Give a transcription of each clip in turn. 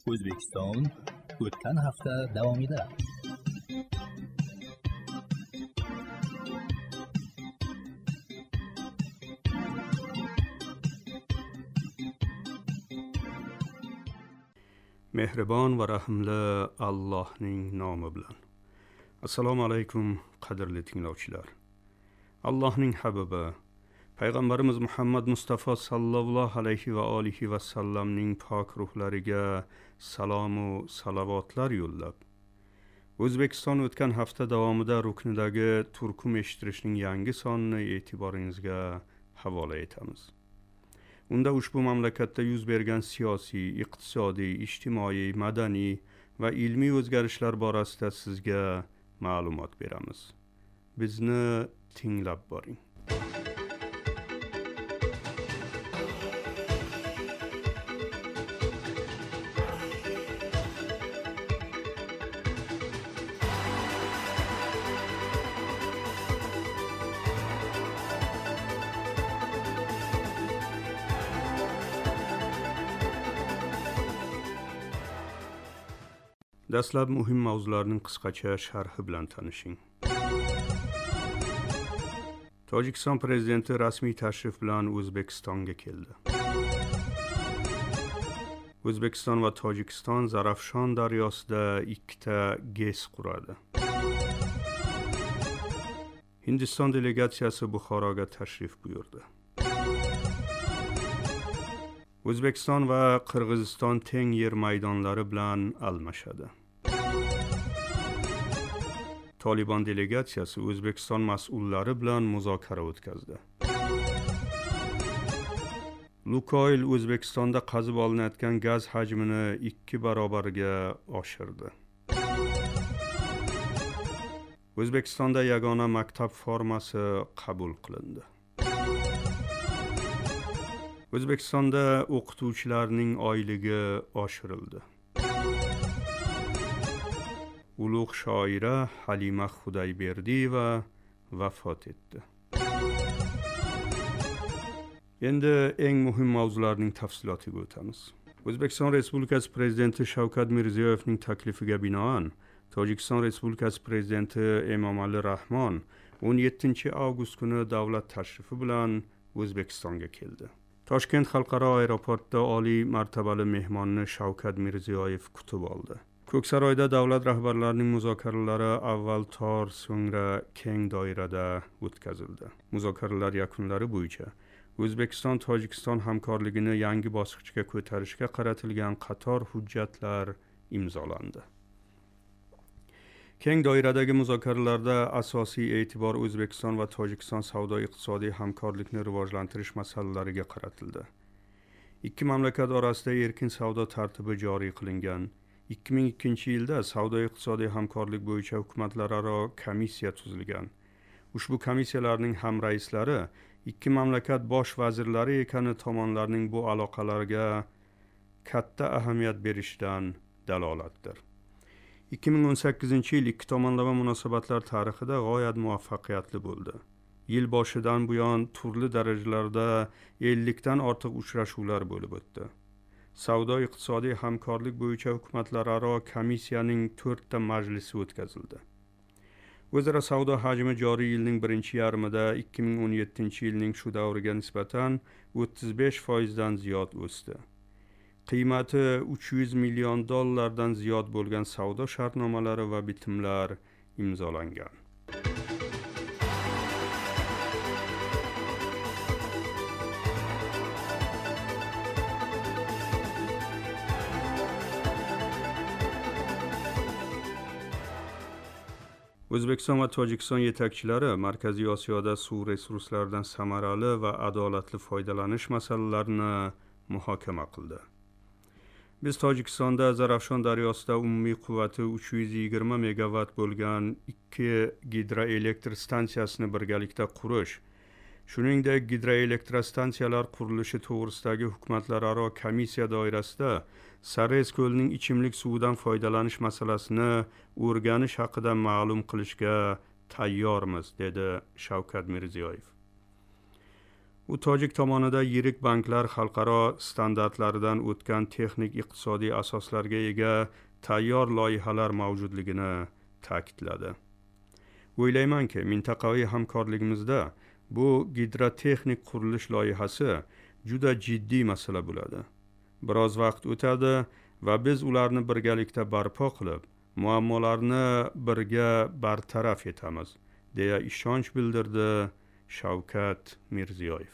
O'zbekiston o'tgan hafta davomida. Mehribon va rahimli Allohning nomi bilan. Assalomu alaykum qadrli tinglovchilar. Allohning habibi Payg'ambarimiz Muhammad Mustafa sallallohu alayhi va alihi va sallamning pok ruhlariga salom va salavotlar yo'llab, O'zbekiston o'tgan hafta davomida ruknidagi turkum eshittirishning yangi sonini e'tiboringizga havola etamiz. Unda ushbu mamlakatda yuz bergan siyosiy, iqtisodiy, ijtimoiy, madaniy va ilmiy o'zgarishlar borasida sizga ma'lumot beramiz. Bizni tinglab boring. Dastlab muhim mavzularning qisqacha sharhi bilan tanishing. Tojikiston prezidenti rasmiy tashrif bilan O'zbekistonga keldi. O'zbekiston va Tojikiston Zarafshon daryosida ikkita GES quradi. Hindiston delegatsiyasi Buxoroga tashrif buyurdi. O'zbekiston va Qirg'iziston teng yer maydonlari bilan almashadi. Taliban delegatsiyasi O'zbekiston mas'ullari bilan muzokara o'tkazdi. Lukoil O'zbekistonda qazib olinayotgan gaz hajmini 2 barobarga oshirdi. O'zbekistonda yagona maktab formasi qabul qilindi. O'zbekistonda o'qituvchilarning oyligi oshirildi. Ulug' shoira Halima Xudayberdiyeva vafot etdi. Endi eng muhim mavzularning tafsilotiga o'tamiz. O'zbekiston Respublikasi Prezidenti Shavkat Mirziyoyevning taklifiga binoan Tojikiston Respublikasi Prezidenti Emomali Rahmon 17 avgust kuni davlat tashrifi bilan O'zbekistonga keldi. Toshkent xalqaro aeroportda oliy martabali mehmonni Shavkat Mirziyoyev kutib oldi. Ko'ksaroyda davlat rahbarlarining muzokaralari avval tor, so'ngra keng doirada o'tkazildi. Muzokaralar yakunlari bo'yicha O'zbekiston-Tojikiston hamkorligini yangi bosqichga ko'tarishga qaratilgan qator hujjatlar imzolandi. Keng doiradagi muzokaralarda asosiy e'tibor O'zbekiston va Tojikiston savdo-iqtisodiy hamkorlikni rivojlantirish masalalariga qaratildi. Ikki mamlakat orasida erkin savdo tartibi joriy qilingan. 2002 yilda savdo-iqtisodiy hamkorlik bo'yicha hukumatlararo komissiya tuzilgan. Ushbu komissiyalarning ham raislari ikki mamlakat bosh vazirlari ekani tomonlarning bu aloqalarga katta ahamiyat berishidan dalolatdir. 2018 yil ikki tomonlama munosabatlar tarixida g'oyat muvaffaqiyatli bo'ldi. Yil boshidan buyon turli darajalarda 50 dan ortiq uchrashuvlar bo'lib o'tdi. Savdo-iqtisodiy hamkorlik bo'yicha hukumatlararo komissiyaning 4 ta majlisi o'tkazildi. O'zaro savdo hajmi joriy yilning birinchi yarmida 2017 yilning shu davriga nisbatan 35% dan ziyod o'sdi. Qiymati $300 million dan ziyod bo'lgan savdo shartnomalari va bitimlar imzolangan. O'zbekiston va Tojikiston yetakchilari Markaziy Osiyoda suv resurslaridan samarali va adolatli foydalanish masalalarini muhokama qildi. Biz Tojikistonda Zarafshon daryosida umumiy quvvati 320 megawatt bo'lgan 2 gidroelektr stansiyasini birgalikda qurish, shuningdek gidroelektrostansiyalar qurilishi to'g'risidagi hukumatlararo komissiya doirasida Sarez ko'lining ichimlik suvidan foydalanish masalasini o'rganish haqida ma'lum qilishga tayyormiz, dedi Shavkat Mirziyoyev. u tojik tomonida yirik banklar xalqaro standartlardan o'tgan texnik iqtisodiy asoslarga ega tayyor loyihalar mavjudligini ta'kidladi. O'ylaymanki, mintaqaviy hamkorligimizda bu gidrotexnik qurilish loyihasi juda jiddiy masala bo'ladi. Biroz vaqt o'tadi va biz ularni birgalikda barpo qilib, muammolarni birga bartaraf etamiz, deya ishonch bildirdi Shavkat Mirziyoyev.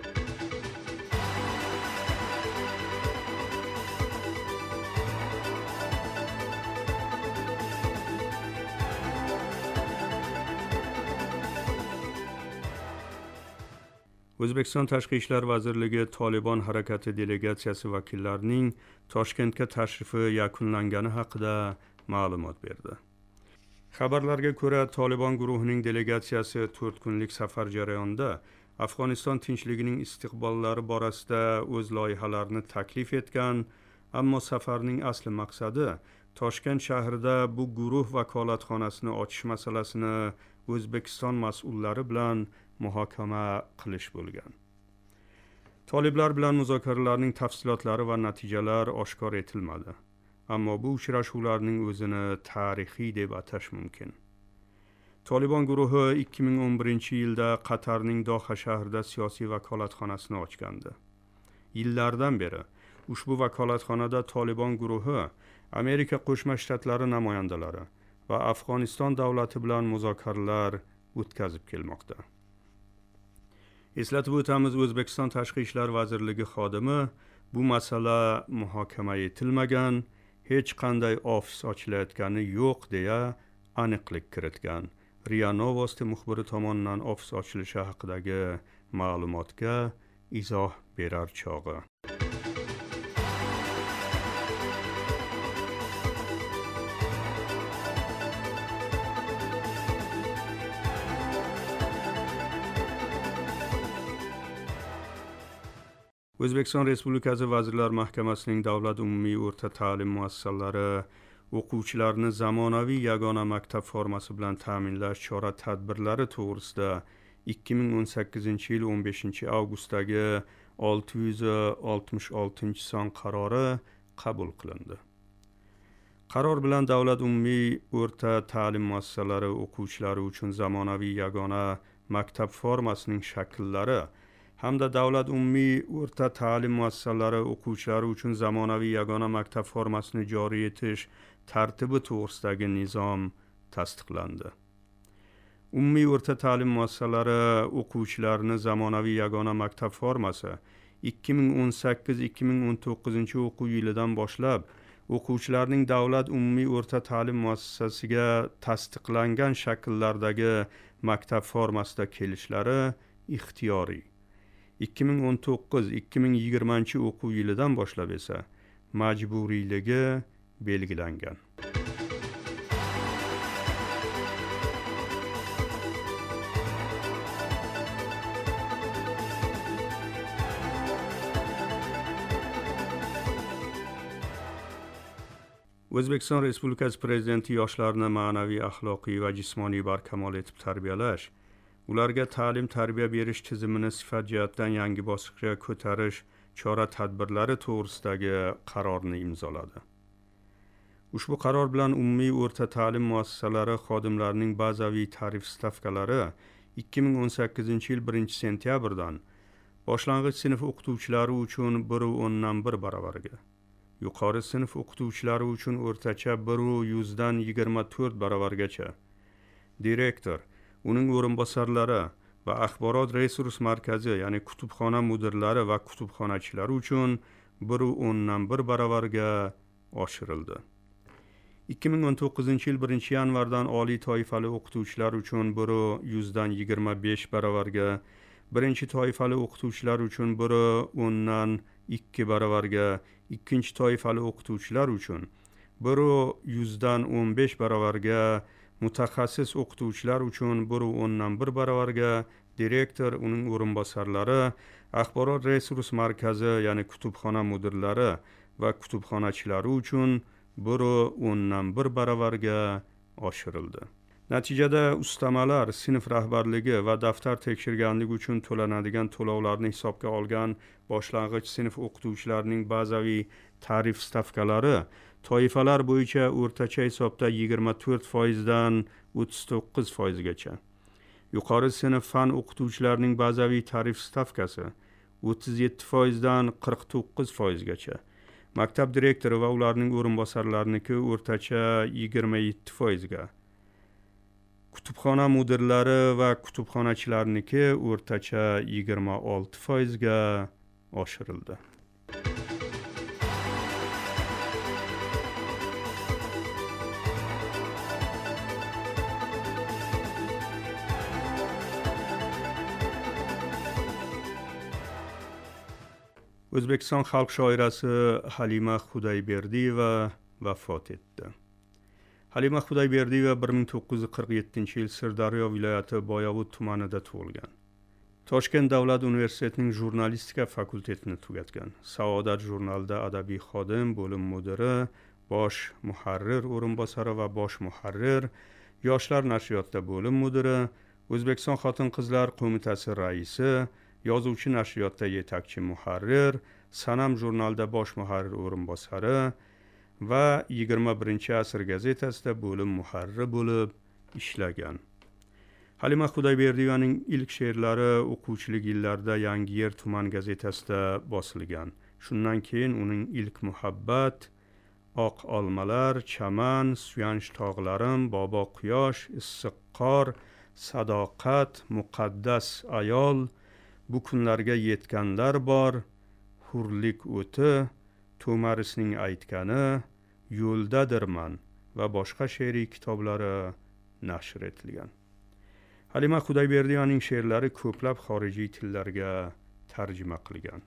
O'zbekiston Tashqi ishlar vazirligi Tolibon harakati delegatsiyasi vakillarining Toshkentga tashrifi yakunlangani haqida ma'lumot berdi. Xabarlarga ko'ra, Tolibon guruhining delegatsiyasi 4 kunlik safar jarayonida Afg'oniston tinchligining istiqbollari borasida o'z loyihalarini taklif etgan, ammo safarning asli maqsadi Toshkent shahrida bu guruh vakolatxonasini ochish masalasini O'zbekiston mas'ullari bilan muhokama qilish bo'lgan. Toliblar bilan muzokaralarning tafsilotlari va natijalar oshkor etilmadi. Ammo bu uchrashuvlarning o'zini tarixiy deb atash mumkin. Tolibon guruhi 2011-yilda Qatarning Doha shahrida siyosiy vakolatxonasini ochgandi. Yillardan beri ushbu vakolatxonada Tolibon guruhi Amerika Qo'shma Shtatlari namoyandalari va Afg'oniston davlati bilan muzokaralar o'tkazib kelmoqda. Eslatib o'tamiz, O'zbekiston Tashqi ishlar vazirligi xodimi bu masala muhokama etilmagan, hech qanday ofis ochilayotgani yo'q deya aniqlik kiritgan. RIA Novosti muxbiri tomonidan ofis ochilishi haqidagi ma'lumotga izoh berar chog'i. O'zbekiston Respublikasi Vazirlar Mahkamasining Davlat umumiy o'rta ta'lim muassasalari o'quvchilarni zamonaviy yagona maktab formasi bilan ta'minlash chora-tadbirlari to'g'risida 2018-yil 15-avgustdagi 666-son qarori qabul qilindi. Qaror bilan Davlat umumiy o'rta ta'lim muassasalari o'quvchilari uchun zamonaviy yagona maktab formasining shakllari hamda davlat umumiy o'rta ta'lim muassasalari o'quvchilari uchun zamonaviy yagona maktab formasini joriy etish tartibi to'g'risidagi nizom tasdiqlandi. Umumiy o'rta ta'lim muassasalari o'quvchilarini zamonaviy yagona maktab formasi 2018-2019 o'quv yilidan boshlab o'quvchilarning davlat umumiy o'rta ta'lim muassasasiga tasdiqlangan shakllardagi maktab formasida kelishlari ixtiyoriy. 2019-2020 o'quv yilidan boshlab esa majburiyligi belgilangan. O'zbekiston Respublikasi Prezidenti yoshlarni ma'naviy, axloqiy va jismoniy barkamol etib tarbiyalash, ularga ta'lim-tarbiya berish tizimini sifat jihatdan yangi bosqichga ko'tarish chora-tadbirlari to'g'risidagi qarorni imzoladi. Ushbu qaror bilan umumiy o'rta ta'lim muassasalari xodimlarining bazaviy tarif stavkalari 2018-yil 1-sentyabrdan boshlang'ich sinf o'qituvchilari uchun 1,1 baravarga, yuqori sinf o'qituvchilari uchun o'rtacha 1,124 baravargacha, direktor, uning o'rinbosarlari va axborot resurs markazi, ya'ni kutubxona mudirlari va kutubxonachilari uchun 1,1 baravarga oshirildi. 2019-yil 1-yanvardan oliy toifali o'qituvchilar uchun 1,125 baravarga, birinchi toifali o'qituvchilar uchun 1,2 baravarga, ikkinchi toifali o'qituvchilar uchun 1,115 baravarga, mutaxassis o'qituvchilar uchun 1,1 baravarga, direktor, uning o'rinbosarlari, axborot resurs markazi, ya'ni kutubxona mudirlari va kutubxonachilari uchun 1,1 baravarga oshirildi. Natijada ustamalar sinf rahbarligi va daftar tekshirganligi uchun to'lanadigan to'lovlarni hisobga olgan boshlang'ich sinf o'qituvchilarining bazaviy tarif stavkalari toifalar bo'yicha o'rtacha hisobda 24% dan 39% gacha. Yuqori sinf fan o'qituvchilarining bazaviy tarif stavkasi 37% dan 49% gacha. Maktab direktori va ularning o'rinbosarlariniki o'rtacha 27% ga. Kutubxona mudirlari va kutubxonachilarniki o'rtacha 26% ga oshirildi. O'zbekiston xalq shoirasi Halima Xudayberdiyeva vafot etdi. Halima Xudayberdiyeva 1947-yil Sirdaryo viloyati Boyovut tumanida tug'ilgan. Toshkent davlat universitetining jurnalistika fakultetini tugatgan. Saodat jurnalida adabiy xodim, bo'lim mudiri, bosh muharrir o'rinbosari va bosh muharrir, yoshlar nashriyotida bo'lim mudiri, O'zbekiston xotin-qizlar qo'mitasi raisi, yozuvchi nashriyotda yetakchi muharrir, Sanam jurnalida bosh muharrir o'rinbosari va 21-asr gazetasida bo'lim muharriri bo'lib ishlagan. Halima Xudayberdiyevaning ilk she'rlari o'quvchilik yillarida Yangiyer tuman gazetasida bosilgan. Shundan keyin uning ilk muhabbat, oq olmalar, chaman, suyanch tog'larim, bobo quyosh, issiq qor, sadoqat, muqaddas ayol, bu kunlarga yetganlar bor, hurlik o'ti, To'marisning aytgani, yo'ldadirman va boshqa she'riy kitoblari nashr etilgan. Halima Xudayberdiyevaning she'rlari ko'plab xorijiy tillarga tarjima qilgan.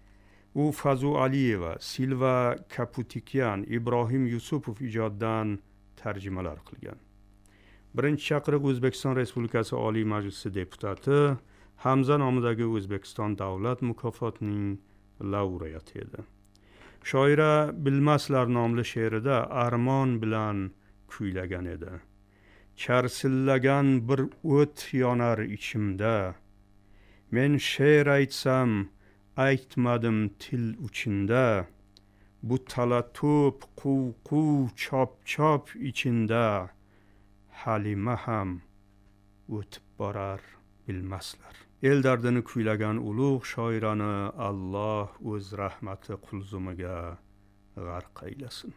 U Fazu Aliyeva, Silva Kaputikyan, Ibrohim Yusupov ijodidan tarjimalar qilgan. Birinchi chaqiriq O'zbekiston Respublikasi Oliy Majlisi deputati, Hamza nomidagi O'zbekiston davlat mukofotining laureati edi. Shoira Bilmaslar nomli she'rida armon bilan kuylagan edi. Charsillagan bir o't yonar ichimda. Men she'r aytsam, aytmadim til uchinda. Bu talattup quv chop ichinda. Halima ham o'tib borar bilmaslar. El dardini kuylagan ulug' shoirani Alloh o'z rahmati qulzumiga g'arq aylasin.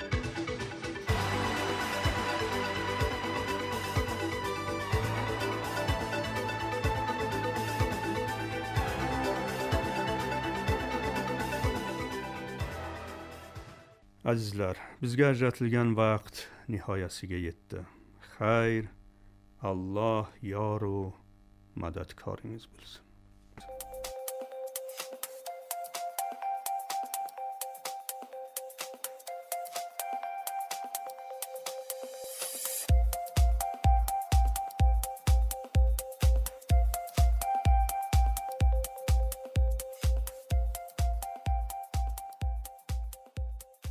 Azizlar, bizga ajratilgan vaqt nihoyasiga yetdi. Xayr, Alloh yoru madadkoringiz bo'lsin.